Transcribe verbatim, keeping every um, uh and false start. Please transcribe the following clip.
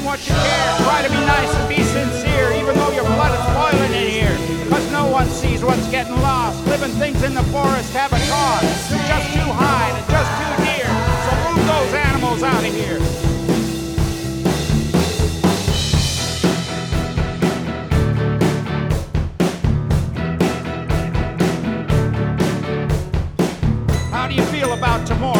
what you care. Try to be nice and be sincere, even though your blood is boiling in here. Cause no one sees what's getting lost. Living things in the forest have a cost. Just too high and just too near. So move those animals out of here. How do you feel about tomorrow?